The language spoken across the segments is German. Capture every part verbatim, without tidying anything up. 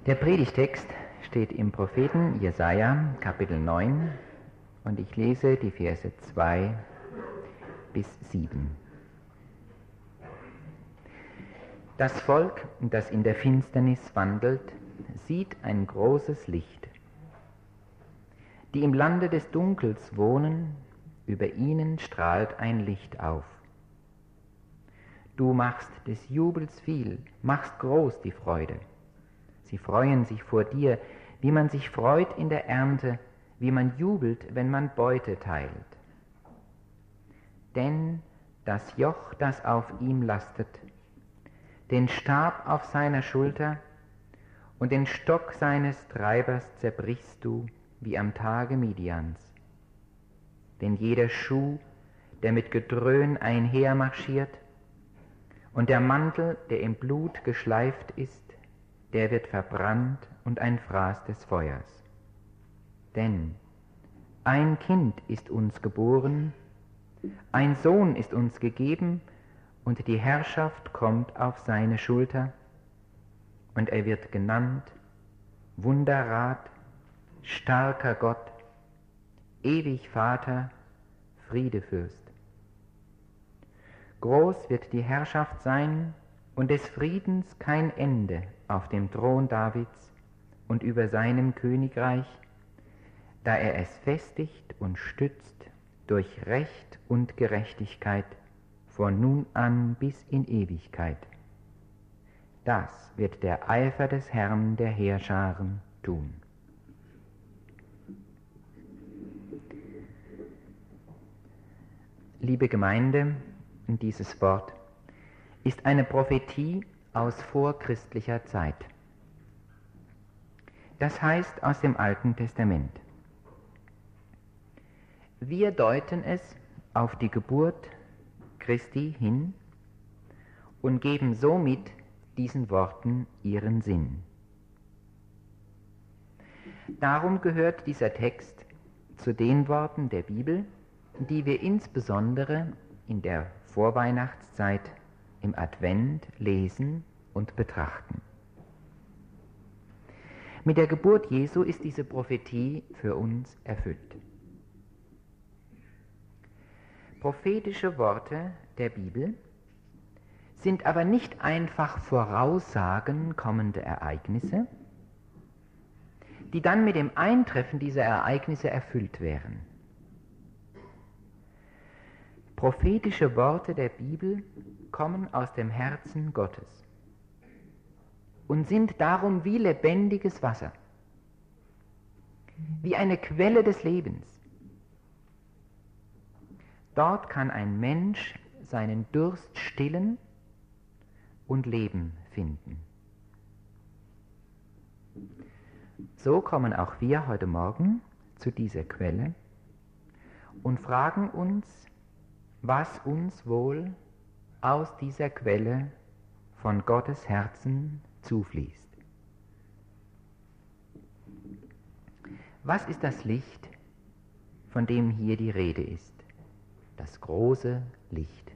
Der Predigtext steht im Propheten Jesaja, Kapitel neun, und ich lese die Verse zwei bis sieben. Das Volk, das in der Finsternis wandelt, sieht ein großes Licht. Die im Lande des Dunkels wohnen, über ihnen strahlt ein Licht auf. Du machst des Jubels viel, machst groß die Freude. Sie freuen sich vor dir, wie man sich freut in der Ernte, wie man jubelt, wenn man Beute teilt. Denn das Joch, das auf ihm lastet, den Stab auf seiner Schulter und den Stock seines Treibers zerbrichst du wie am Tage Midians. Denn jeder Schuh, der mit Gedröhn einhermarschiert, und der Mantel, der im Blut geschleift ist, der wird verbrannt und ein Fraß des Feuers. Denn ein Kind ist uns geboren, ein Sohn ist uns gegeben, und die Herrschaft kommt auf seine Schulter, und er wird genannt Wunderrat, starker Gott, ewig Vater, Friedefürst. Groß wird die Herrschaft sein und des Friedens kein Ende auf dem Thron Davids und über seinem Königreich, da er es festigt und stützt durch Recht und Gerechtigkeit von nun an bis in Ewigkeit. Das wird der Eifer des Herrn der Heerscharen tun. Liebe Gemeinde, dieses Wort ist eine Prophetie aus vorchristlicher Zeit. Das heißt aus dem Alten Testament. Wir deuten es auf die Geburt Christi hin und geben somit diesen Worten ihren Sinn. Darum gehört dieser Text zu den Worten der Bibel, die wir insbesondere in der Vorweihnachtszeit im Advent lesen und betrachten. Mit der Geburt Jesu ist diese Prophetie für uns erfüllt. Prophetische Worte der Bibel sind aber nicht einfach Voraussagen kommender Ereignisse, die dann mit dem Eintreffen dieser Ereignisse erfüllt wären. Prophetische Worte der Bibel kommen aus dem Herzen Gottes und sind darum wie lebendiges Wasser, wie eine Quelle des Lebens. Dort kann ein Mensch seinen Durst stillen und Leben finden. So kommen auch wir heute Morgen zu dieser Quelle und fragen uns, was uns wohl aus dieser Quelle von Gottes Herzen zufließt. Was ist das Licht, von dem hier die Rede ist? Das große Licht.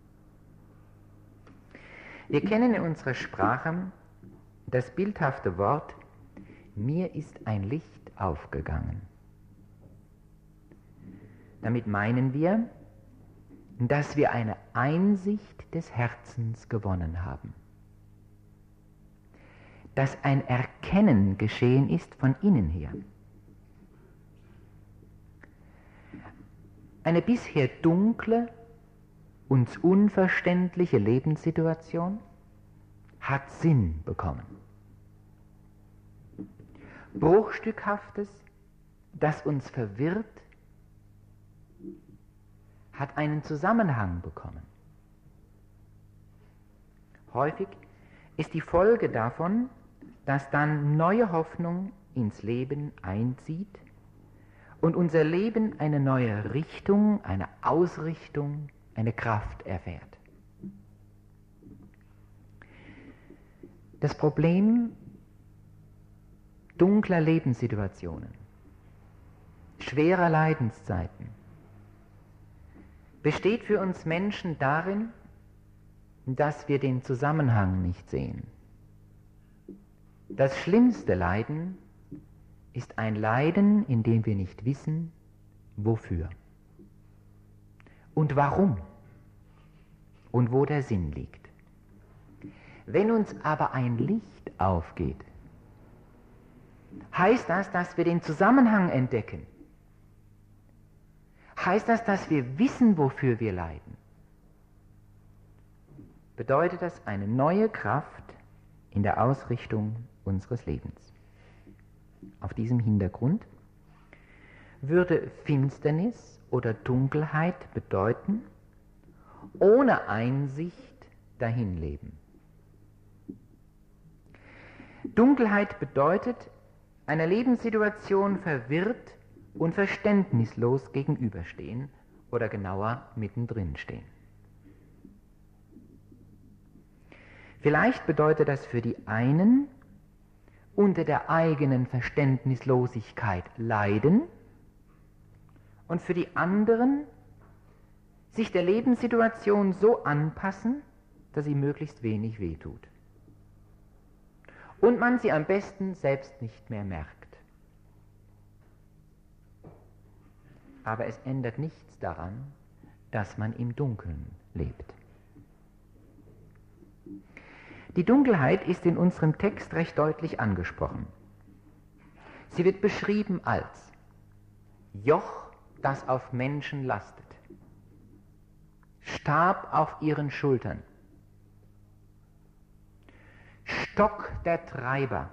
Wir kennen in unserer Sprache das bildhafte Wort, mir ist ein Licht aufgegangen. Damit meinen wir, dass wir eine Einsicht des Herzens gewonnen haben. Dass ein Erkennen geschehen ist von innen her. Eine bisher dunkle, uns unverständliche Lebenssituation hat Sinn bekommen. Bruchstückhaftes, das uns verwirrt, hat einen Zusammenhang bekommen. Häufig ist die Folge davon, dass dann neue Hoffnung ins Leben einzieht und unser Leben eine neue Richtung, eine Ausrichtung, eine Kraft erfährt. Das Problem dunkler Lebenssituationen, schwerer Leidenszeiten, besteht für uns Menschen darin, dass wir den Zusammenhang nicht sehen. Das schlimmste Leiden ist ein Leiden, in dem wir nicht wissen, wofür und warum und wo der Sinn liegt. Wenn uns aber ein Licht aufgeht, heißt das, dass wir den Zusammenhang entdecken. Heißt das, dass wir wissen, wofür wir leiden. Bedeutet das eine neue Kraft in der Ausrichtung unseres Lebens. Auf diesem Hintergrund würde Finsternis oder Dunkelheit bedeuten, ohne Einsicht dahinleben. Dunkelheit bedeutet, einer Lebenssituation verwirrt und verständnislos gegenüberstehen oder genauer mittendrin stehen. Vielleicht bedeutet das für die einen, unter der eigenen Verständnislosigkeit leiden und für die anderen, sich der Lebenssituation so anpassen, dass sie möglichst wenig wehtut. Und man sie am besten selbst nicht mehr merkt. Aber es ändert nichts daran, dass man im Dunkeln lebt. Die Dunkelheit ist in unserem Text recht deutlich angesprochen. Sie wird beschrieben als Joch, das auf Menschen lastet, Stab auf ihren Schultern, Stock der Treiber,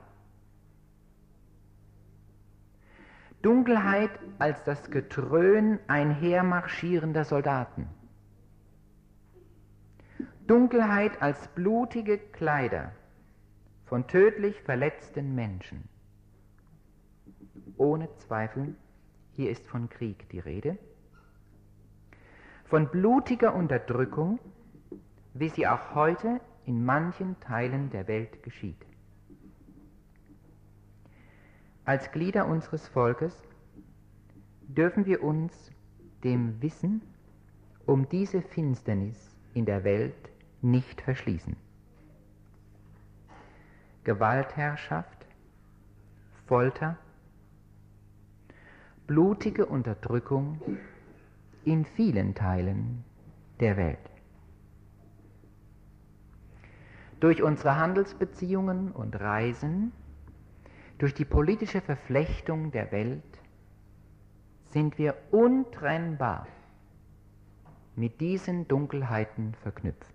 Dunkelheit als das Getröhn einhermarschierender Soldaten, Dunkelheit als blutige Kleider von tödlich verletzten Menschen. Ohne Zweifel, hier ist von Krieg die Rede, von blutiger Unterdrückung, wie sie auch heute in manchen Teilen der Welt geschieht. Als Glieder unseres Volkes dürfen wir uns dem Wissen um diese Finsternis in der Welt nicht verschließen. Gewaltherrschaft, Folter, blutige Unterdrückung in vielen Teilen der Welt. Durch unsere Handelsbeziehungen und Reisen, durch die politische Verflechtung der Welt sind wir untrennbar mit diesen Dunkelheiten verknüpft.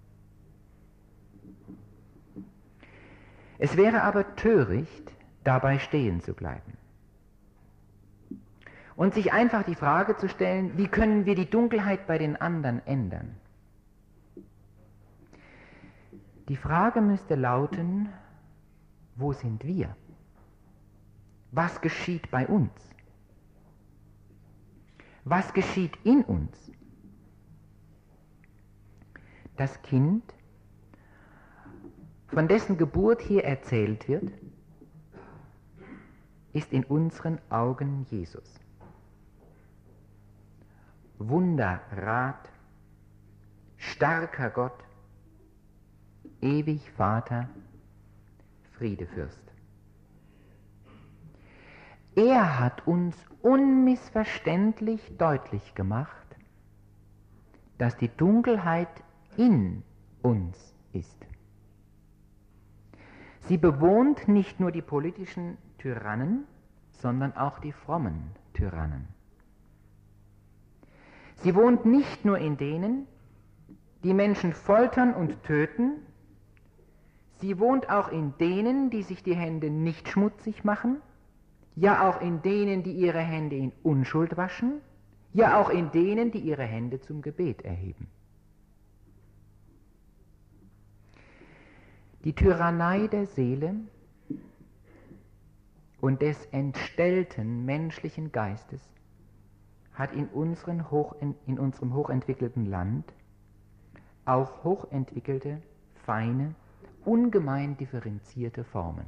Es wäre aber töricht, dabei stehen zu bleiben und sich einfach die Frage zu stellen, wie können wir die Dunkelheit bei den anderen ändern? Die Frage müsste lauten, wo sind wir? Was geschieht bei uns? Was geschieht in uns? Das Kind, von dessen Geburt hier erzählt wird, ist in unseren Augen Jesus. Wunderrat, starker Gott, ewig Vater, Friedefürst. Er hat uns unmissverständlich deutlich gemacht, dass die Dunkelheit in uns ist. Sie bewohnt nicht nur die politischen Tyrannen, sondern auch die frommen Tyrannen. Sie wohnt nicht nur in denen, die Menschen foltern und töten, sie wohnt auch in denen, die sich die Hände nicht schmutzig machen, ja auch in denen, die ihre Hände in Unschuld waschen, ja auch in denen, die ihre Hände zum Gebet erheben. Die Tyrannei der Seele und des entstellten menschlichen Geistes hat in, unseren hoch, in unserem hochentwickelten Land auch hochentwickelte, feine, ungemein differenzierte Formen.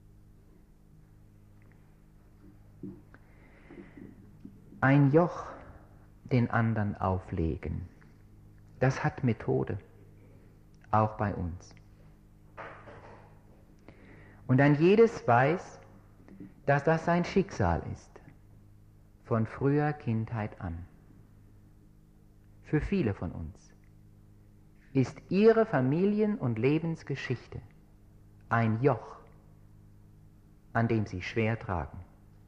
Ein Joch den anderen auflegen, das hat Methode, auch bei uns. Und ein jedes weiß, dass das sein Schicksal ist, von früher Kindheit an. Für viele von uns ist ihre Familien- und Lebensgeschichte ein Joch, an dem sie schwer tragen.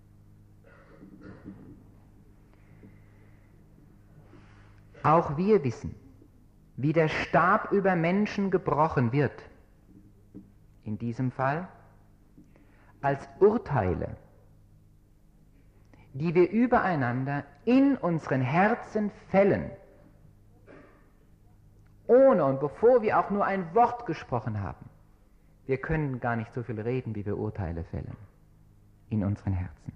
Auch wir wissen, wie der Stab über Menschen gebrochen wird, in diesem Fall als Urteile, die wir übereinander in unseren Herzen fällen, ohne und bevor wir auch nur ein Wort gesprochen haben. Wir können gar nicht so viel reden, wie wir Urteile fällen in unseren Herzen.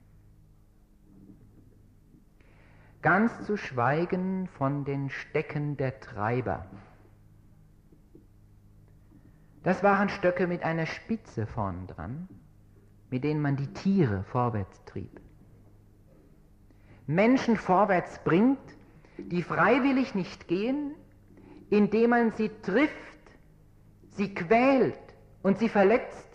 Ganz zu schweigen von den Stecken der Treiber. Das waren Stöcke mit einer Spitze vorn dran, mit denen man die Tiere vorwärts trieb. Menschen vorwärts bringt, die freiwillig nicht gehen, indem man sie trifft, sie quält und sie verletzt.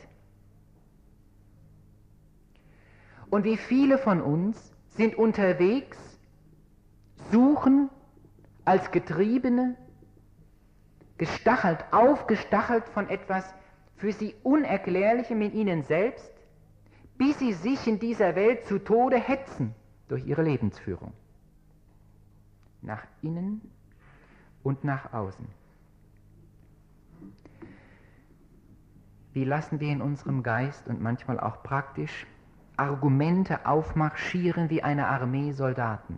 Und wie viele von uns sind unterwegs, suchen als Getriebene, gestachelt, aufgestachelt von etwas für sie Unerklärlichem in ihnen selbst, bis sie sich in dieser Welt zu Tode hetzen durch ihre Lebensführung. Nach innen und nach außen. Wie lassen wir in unserem Geist und manchmal auch praktisch Argumente aufmarschieren wie eine Armee Soldaten?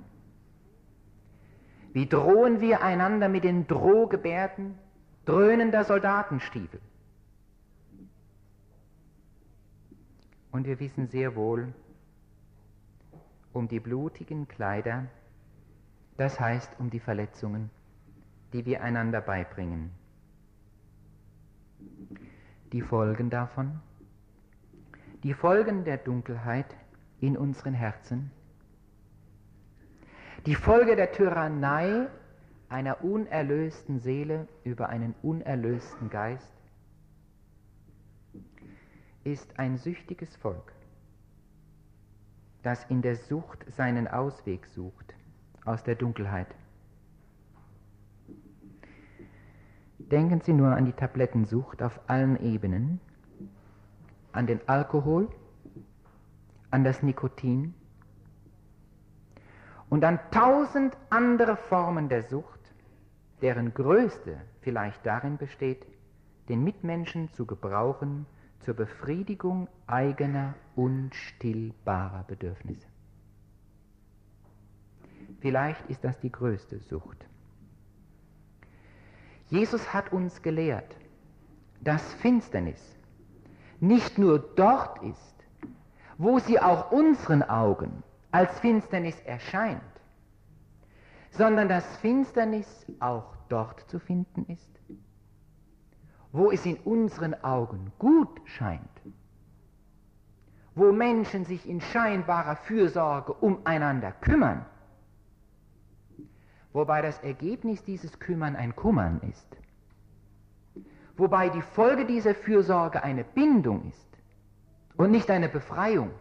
Wie drohen wir einander mit den Drohgebärden dröhnender Soldatenstiefel? Und wir wissen sehr wohl um die blutigen Kleider, das heißt um die Verletzungen, die wir einander beibringen. Die Folgen davon, die Folgen der Dunkelheit in unseren Herzen, die Folge der Tyrannei einer unerlösten Seele über einen unerlösten Geist ist ein süchtiges Volk, das in der Sucht seinen Ausweg sucht aus der Dunkelheit. Denken Sie nur an die Tablettensucht auf allen Ebenen, an den Alkohol, an das Nikotin und an tausend andere Formen der Sucht, deren größte vielleicht darin besteht, den Mitmenschen zu gebrauchen zur Befriedigung eigener unstillbarer Bedürfnisse. Vielleicht ist das die größte Sucht. Jesus hat uns gelehrt, dass Finsternis nicht nur dort ist, wo sie auch unseren Augen als Finsternis erscheint, sondern dass Finsternis auch dort zu finden ist, wo es in unseren Augen gut scheint, wo Menschen sich in scheinbarer Fürsorge umeinander kümmern, wobei das Ergebnis dieses Kümmern ein Kummern ist, wobei die Folge dieser Fürsorge eine Bindung ist und nicht eine Befreiung.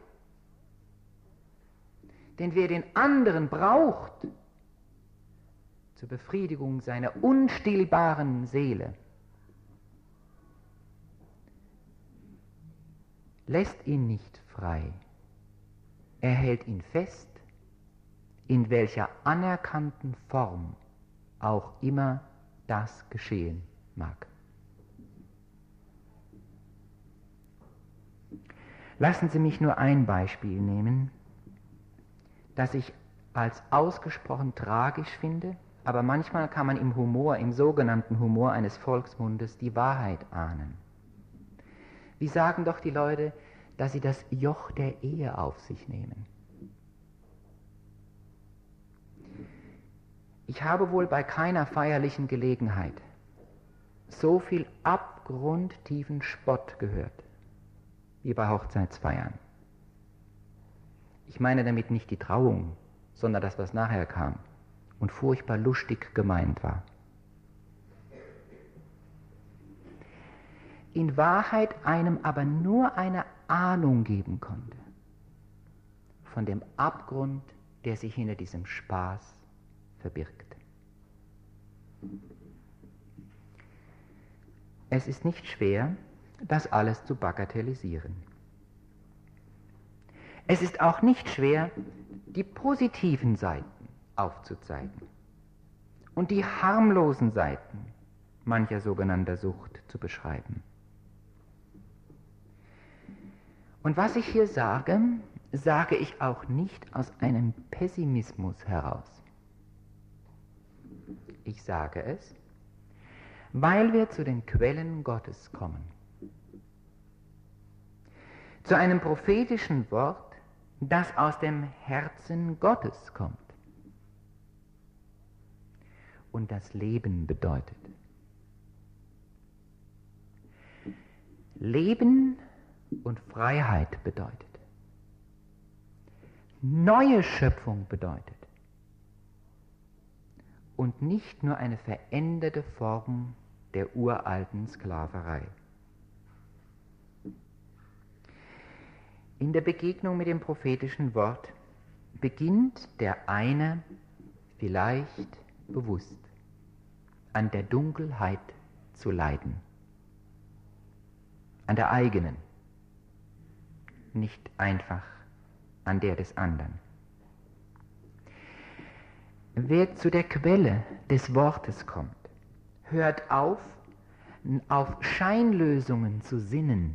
Denn wer den anderen braucht zur Befriedigung seiner unstillbaren Seele, lässt ihn nicht frei. Er hält ihn fest, in welcher anerkannten Form auch immer das geschehen mag. Lassen Sie mich nur ein Beispiel nehmen, das ich als ausgesprochen tragisch finde, aber manchmal kann man im Humor, im sogenannten Humor eines Volksmundes die Wahrheit ahnen. Wie sagen doch die Leute, dass sie das Joch der Ehe auf sich nehmen? Ich habe wohl bei keiner feierlichen Gelegenheit so viel abgrundtiefen Spott gehört wie bei Hochzeitsfeiern. Ich meine damit nicht die Trauung, sondern das, was nachher kam und furchtbar lustig gemeint war. in Wahrheit einem aber nur eine Ahnung geben konnte von dem Abgrund, der sich hinter diesem Spaß verbirgt. Es ist nicht schwer, das alles zu bagatellisieren. Es ist auch nicht schwer, die positiven Seiten aufzuzeigen und die harmlosen Seiten mancher sogenannter Sucht zu beschreiben. Und was ich hier sage, sage ich auch nicht aus einem Pessimismus heraus. Ich sage es, weil wir zu den Quellen Gottes kommen. Zu einem prophetischen Wort, das aus dem Herzen Gottes kommt und das Leben bedeutet. Leben und Freiheit bedeutet. Neue Schöpfung bedeutet. Und nicht nur eine veränderte Form der uralten Sklaverei. In der Begegnung mit dem prophetischen Wort beginnt der eine vielleicht bewusst an der Dunkelheit zu leiden. An der eigenen, nicht einfach an der des anderen. Wer zu der Quelle des Wortes kommt, hört auf, auf Scheinlösungen zu sinnen,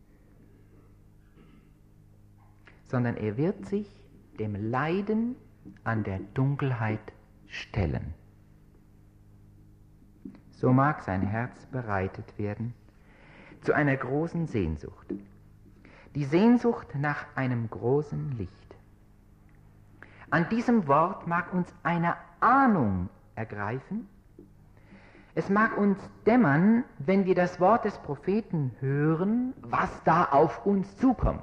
sondern er wird sich dem Leiden an der Dunkelheit stellen. So mag sein Herz bereitet werden zu einer großen Sehnsucht. Die Sehnsucht nach einem großen Licht. An diesem Wort mag uns eine Ahnung ergreifen. Es mag uns dämmern, wenn wir das Wort des Propheten hören, was da auf uns zukommt.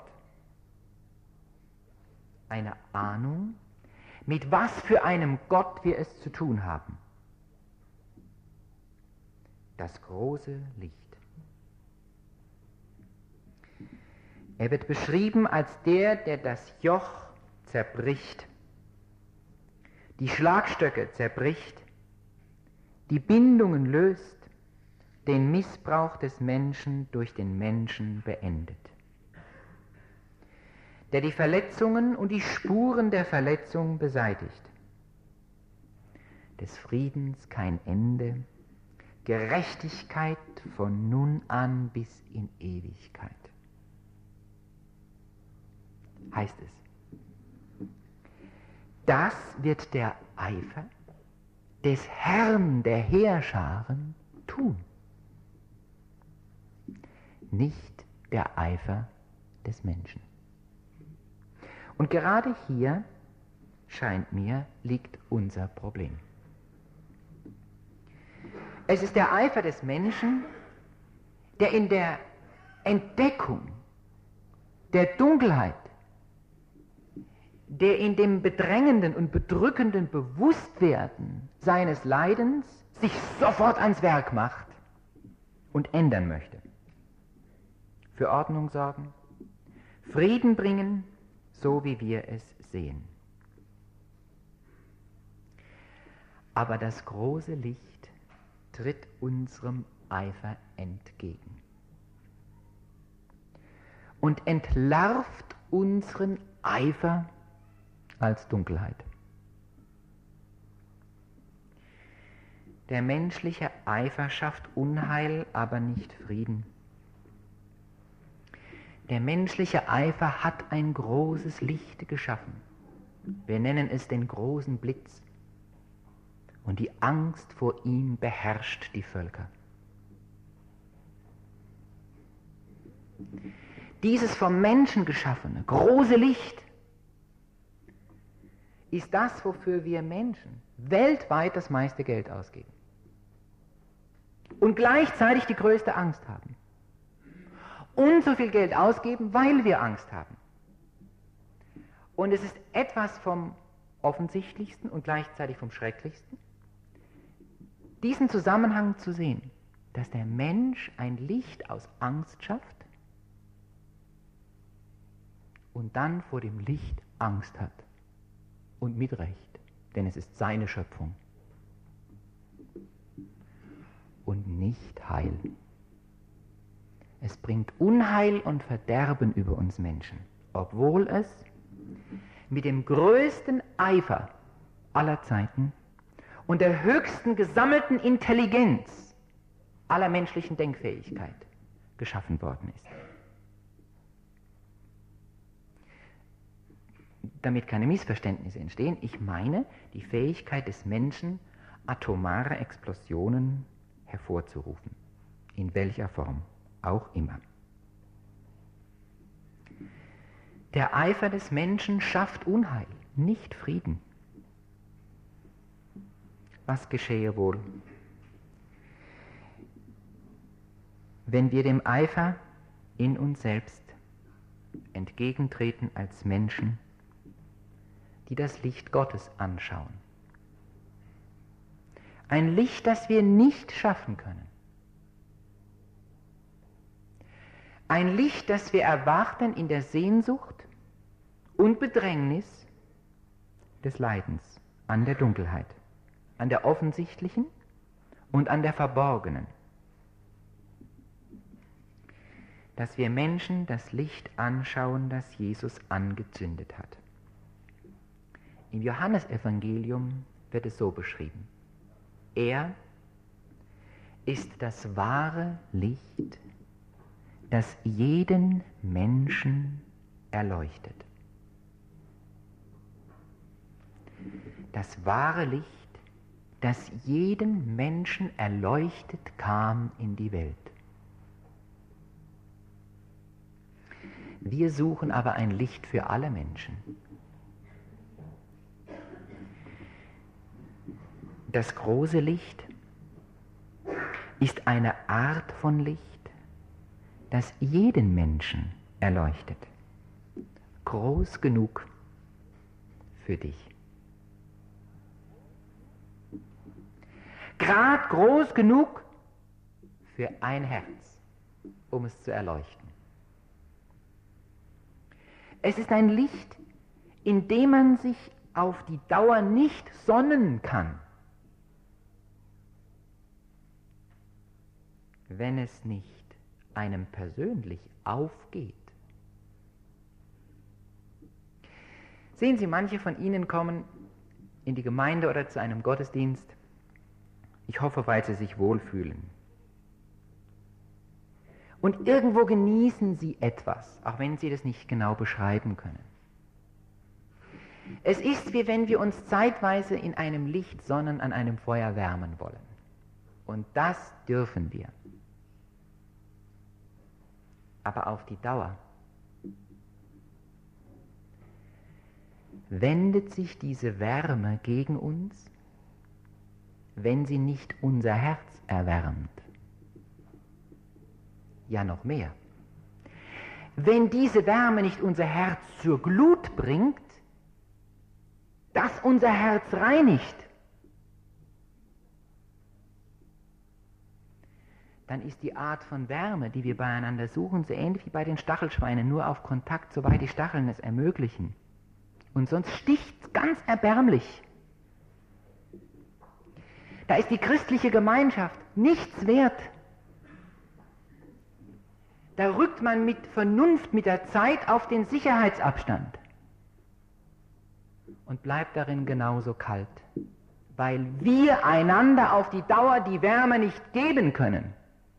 Eine Ahnung, mit was für einem Gott wir es zu tun haben. Das große Licht. Er wird beschrieben als der, der das Joch zerbricht, die Schlagstöcke zerbricht, die Bindungen löst, den Missbrauch des Menschen durch den Menschen beendet, der die Verletzungen und die Spuren der Verletzung beseitigt, des Friedens kein Ende, Gerechtigkeit von nun an bis in Ewigkeit. Heißt es. Das wird der Eifer des Herrn der Heerscharen tun. Nicht der Eifer des Menschen. Und gerade hier, scheint mir, liegt unser Problem. Es ist der Eifer des Menschen, der in der Entdeckung der Dunkelheit, der in dem bedrängenden und bedrückenden Bewusstwerden seines Leidens sich sofort ans Werk macht und ändern möchte. Für Ordnung sorgen, Frieden bringen, so wie wir es sehen. Aber das große Licht tritt unserem Eifer entgegen und entlarvt unseren Eifer als Dunkelheit. Der menschliche Eifer schafft Unheil, aber nicht Frieden. Der menschliche Eifer hat ein großes Licht geschaffen. Wir nennen es den großen Blitz. Und die Angst vor ihm beherrscht die Völker. Dieses vom Menschen geschaffene große Licht ist das, wofür wir Menschen weltweit das meiste Geld ausgeben. Und gleichzeitig die größte Angst haben. Und so viel Geld ausgeben, weil wir Angst haben. Und es ist etwas vom Offensichtlichsten und gleichzeitig vom Schrecklichsten, diesen Zusammenhang zu sehen, dass der Mensch ein Licht aus Angst schafft und dann vor dem Licht Angst hat. Und mit Recht, denn es ist seine Schöpfung. Und nicht Heil. Es bringt Unheil und Verderben über uns Menschen, obwohl es mit dem größten Eifer aller Zeiten und der höchsten gesammelten Intelligenz aller menschlichen Denkfähigkeit geschaffen worden ist. Damit keine Missverständnisse entstehen, ich meine die Fähigkeit des Menschen, atomare Explosionen hervorzurufen, in welcher Form auch immer. Der Eifer des Menschen schafft Unheil, nicht Frieden. Was geschehe wohl, wenn wir dem Eifer in uns selbst entgegentreten als Menschen, die das Licht Gottes anschauen? Ein Licht, das wir nicht schaffen können. Ein Licht, das wir erwarten in der Sehnsucht und Bedrängnis des Leidens an der Dunkelheit, an der offensichtlichen und an der verborgenen. Dass wir Menschen das Licht anschauen, das Jesus angezündet hat. Im Johannesevangelium wird es so beschrieben. Er ist das wahre Licht, das jeden Menschen erleuchtet. Das wahre Licht, das jeden Menschen erleuchtet, kam in die Welt. Wir suchen aber ein Licht für alle Menschen. Das große Licht ist eine Art von Licht, das jeden Menschen erleuchtet. Groß genug für dich. Grad groß genug für ein Herz, um es zu erleuchten. Es ist ein Licht, in dem man sich auf die Dauer nicht sonnen kann, wenn es nicht einem persönlich aufgeht. Sehen Sie, manche von Ihnen kommen in die Gemeinde oder zu einem Gottesdienst, ich hoffe, weil Sie sich wohlfühlen. Und irgendwo genießen Sie etwas, auch wenn Sie das nicht genau beschreiben können. Es ist, wie wenn wir uns zeitweise in einem Licht sonnen, an einem Feuer wärmen wollen. Und das dürfen wir. Aber auf die Dauer wendet sich diese Wärme gegen uns, wenn sie nicht unser Herz erwärmt. Ja, noch mehr. Wenn diese Wärme nicht unser Herz zur Glut bringt, das unser Herz reinigt, dann ist die Art von Wärme, die wir beieinander suchen, so ähnlich wie bei den Stachelschweinen, nur auf Kontakt, soweit die Stacheln es ermöglichen. Und sonst sticht es ganz erbärmlich. Da ist die christliche Gemeinschaft nichts wert. Da rückt man mit Vernunft, mit der Zeit auf den Sicherheitsabstand und bleibt darin genauso kalt, weil wir einander auf die Dauer die Wärme nicht geben können.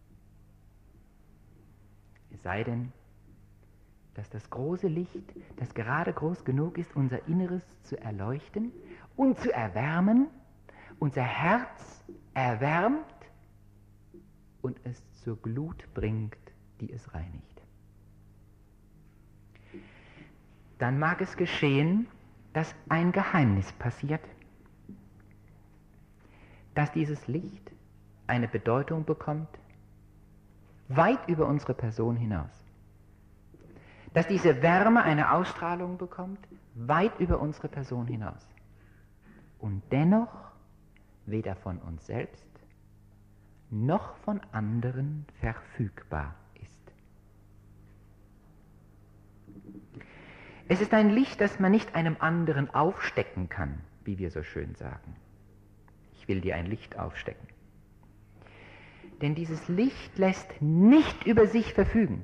Es sei denn, dass das große Licht, das gerade groß genug ist, unser Inneres zu erleuchten und zu erwärmen, unser Herz erwärmt und es zur Glut bringt, die es reinigt. Dann mag es geschehen, dass ein Geheimnis passiert, dass dieses Licht eine Bedeutung bekommt, weit über unsere Person hinaus. Dass diese Wärme eine Ausstrahlung bekommt, weit über unsere Person hinaus. Und dennoch weder von uns selbst, noch von anderen verfügbar ist. Es ist ein Licht, das man nicht einem anderen aufstecken kann, wie wir so schön sagen. Ich will dir ein Licht aufstecken. Denn dieses Licht lässt nicht über sich verfügen.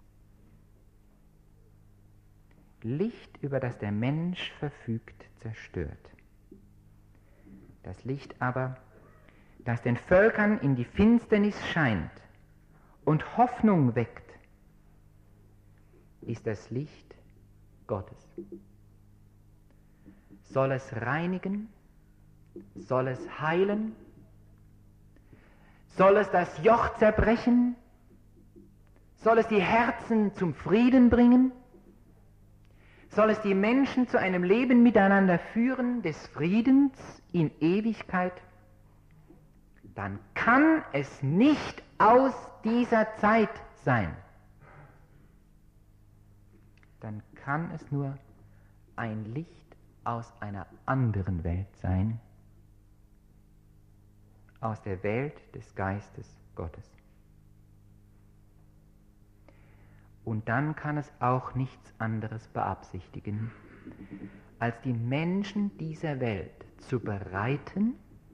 Licht, über das der Mensch verfügt, zerstört. Das Licht aber, das den Völkern in die Finsternis scheint und Hoffnung weckt, ist das Licht Gottes. Soll es reinigen? Soll es heilen? Soll es das Joch zerbrechen? Soll es die Herzen zum Frieden bringen? Soll es die Menschen zu einem Leben miteinander führen, des Friedens in Ewigkeit? Dann kann es nicht aus dieser Zeit sein. Dann kann es nur ein Licht aus einer anderen Welt sein, aus der Welt des Geistes Gottes. Und dann kann es auch nichts anderes beabsichtigen, als die Menschen dieser Welt zu bereiten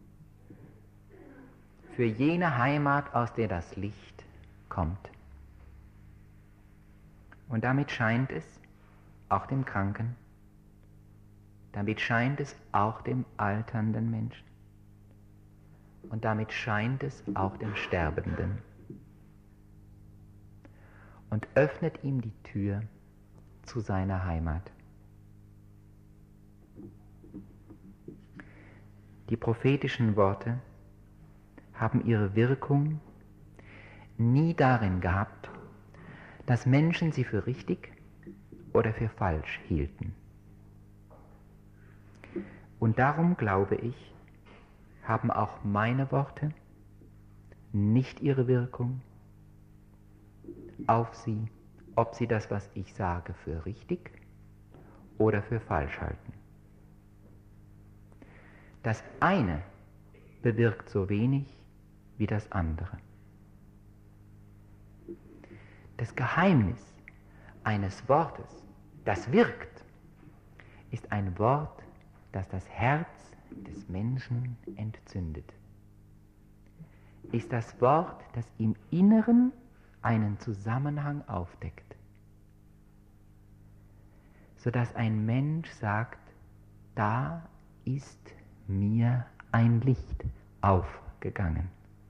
für jene Heimat, aus der das Licht kommt. Und damit scheint es auch dem Kranken, damit scheint es auch dem alternden Menschen und damit scheint es auch dem Sterbenden und öffnet ihm die Tür zu seiner Heimat. Die prophetischen Worte haben ihre Wirkung nie darin gehabt, dass Menschen sie für richtig oder für falsch hielten. Und darum glaube ich, haben auch meine Worte nicht ihre Wirkung auf sie, ob sie das, was ich sage, für richtig oder für falsch halten. Das eine bewirkt so wenig wie das andere. Das Geheimnis eines Wortes, das wirkt, ist ein Wort, das das Herz des Menschen entzündet. Ist das Wort, das im Inneren einen Zusammenhang aufdeckt, sodass ein Mensch sagt, da ist mir ein Licht aufgegangen.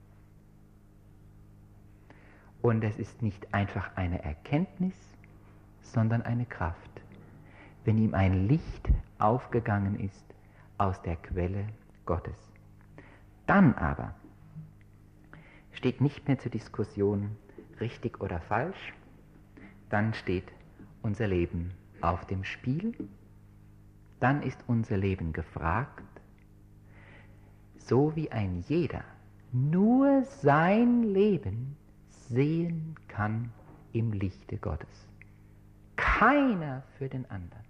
Und es ist nicht einfach eine Erkenntnis, sondern eine Kraft, wenn ihm ein Licht aufgegangen ist aus der Quelle Gottes. Dann aber steht nicht mehr zur Diskussion richtig oder falsch, dann steht unser Leben auf dem Spiel, dann ist unser Leben gefragt, so wie ein jeder nur sein Leben sehen kann im Lichte Gottes. Keiner für den anderen.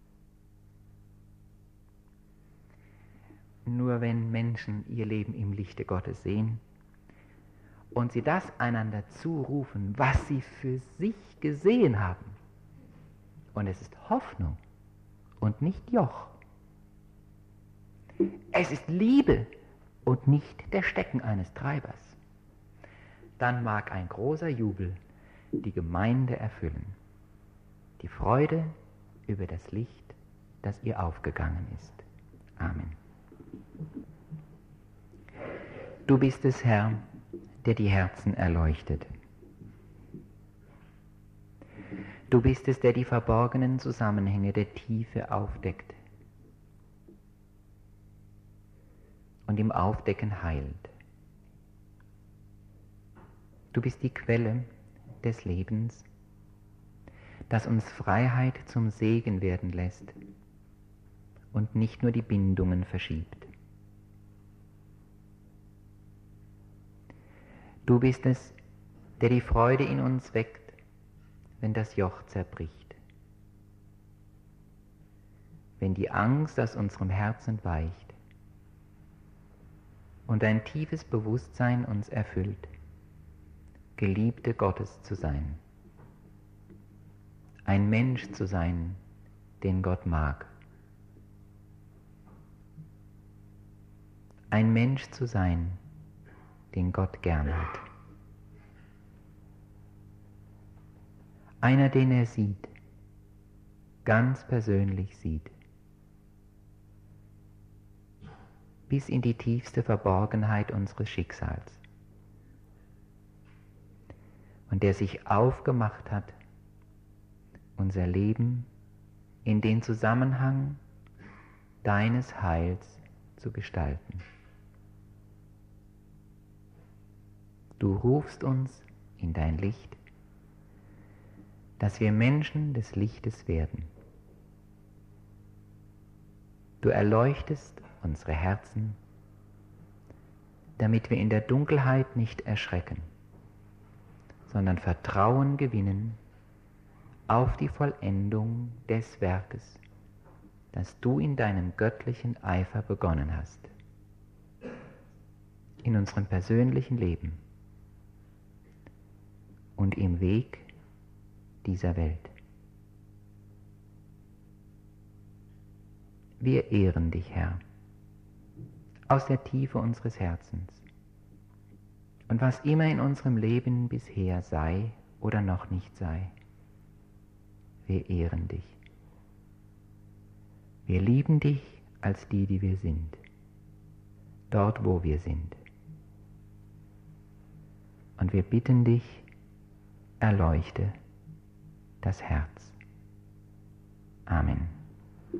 Nur wenn Menschen ihr Leben im Lichte Gottes sehen und sie das einander zurufen, was sie für sich gesehen haben, und es ist Hoffnung und nicht Joch. Es ist Liebe und nicht der Stecken eines Treibers. Dann mag ein großer Jubel die Gemeinde erfüllen. Die Freude über das Licht, das ihr aufgegangen ist. Amen. Du bist es, Herr, der die Herzen erleuchtet. Du bist es, der die verborgenen Zusammenhänge der Tiefe aufdeckt und im Aufdecken heilt. Du bist die Quelle des Lebens, das uns Freiheit zum Segen werden lässt und nicht nur die Bindungen verschiebt. Du bist es, der die Freude in uns weckt, wenn das Joch zerbricht, wenn die Angst aus unserem Herzen weicht. und ein tiefes Bewusstsein uns erfüllt, Geliebte Gottes zu sein, ein Mensch zu sein, den Gott mag, ein Mensch zu sein, den Gott gern hat, einer, den er sieht, ganz persönlich sieht, bis in die tiefste Verborgenheit unseres Schicksals, und der sich aufgemacht hat, unser Leben in den Zusammenhang deines Heils zu gestalten. Du rufst uns in dein Licht, dass wir Menschen des Lichtes werden. Du erleuchtest unsere Herzen, damit wir in der Dunkelheit nicht erschrecken, sondern Vertrauen gewinnen auf die Vollendung des Werkes, das du in deinem göttlichen Eifer begonnen hast, in unserem persönlichen Leben und im Weg dieser Welt. Wir ehren dich, Herr, aus der Tiefe unseres Herzens. Und was immer in unserem Leben bisher sei oder noch nicht sei, wir ehren dich. Wir lieben dich als die, die wir sind, dort, wo wir sind. Und wir bitten dich, erleuchte das Herz. Amen.